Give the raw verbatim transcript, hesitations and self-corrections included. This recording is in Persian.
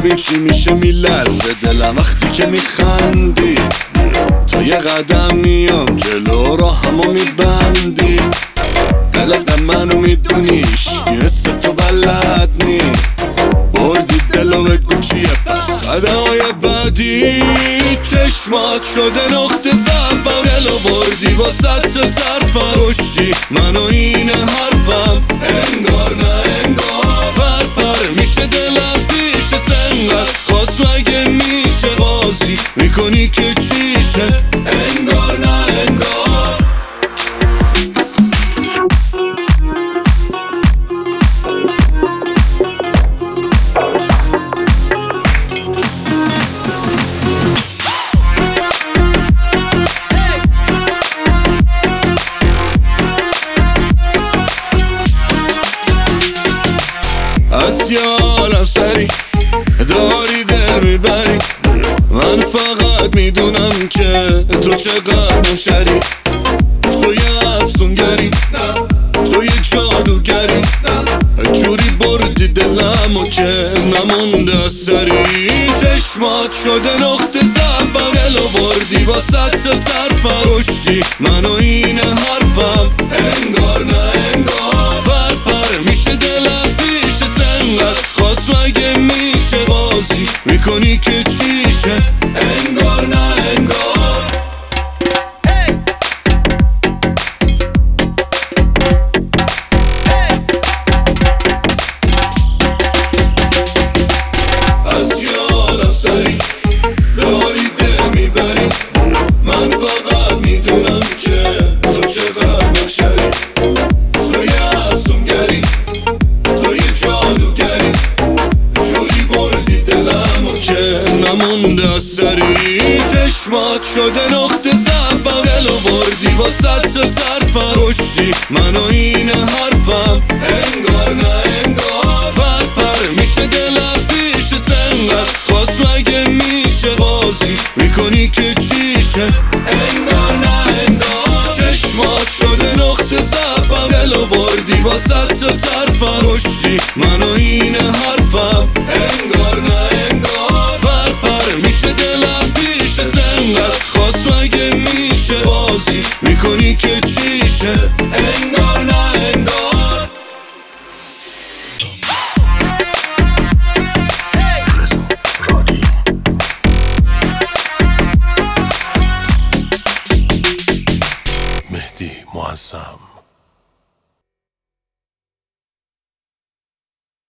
ببین چی میشه میلرزه دلم وقتی که میخندی. تا یه قدم میام جلو راهمو میبندی. قلق منو میدونیش یه حس تو بلد نی. بردی دلو بگو چیه پس قدمای بعدی. چشمات شده نقطه ضعفم، دلو بردی با صد طرفم. کشتی منو این حرفم، انگار نه انگار. پر پر میشه دلم پیش تنقدر خواست مگه میشه بازی میکنی که چیشه، انگار نه انگار. از یه عالم سری داری دل میبری. من فقط میدونم که تو چقدر مشری. تو یه افسونگری، تو یه جادوگری. جوری بردی دلمو که نمونده سری. چشمات شده نقطه ضعفم، دلو بردی با صد طرفم. کشتی منو این حرفم، انگار نه انگار. پر پر میشه دلم پیش تنقدر خواست مگه میشه بازی میکنی که چیشه، انگار نه انگار. از یه عالم سری داری دل میبری. من فقط میدونم که تو چقدر مشری. تو یه افسونگری، تو یه جادوگری. جوری بردی دلمو که نمونده سری. چشمات شده نقطه ضعفم، دلو بردی با صد طرفم. کشتی منو این حرفم، انگار نه انگار. پر پر میشه دلم پیش تنقدر خواست مگه میشه بازی میکنی که چیشه، انگار نه انگار. چشمات شده نقطه ضعفم، دلو بردی با صد طرفم. کشتی منو این حرفم، انگار نه انگار. پر پر میشه دلم پیش تنقدر خواست مگه میشه بازی میکنی که چیشه، انگار نه انگار. مهدی معظم.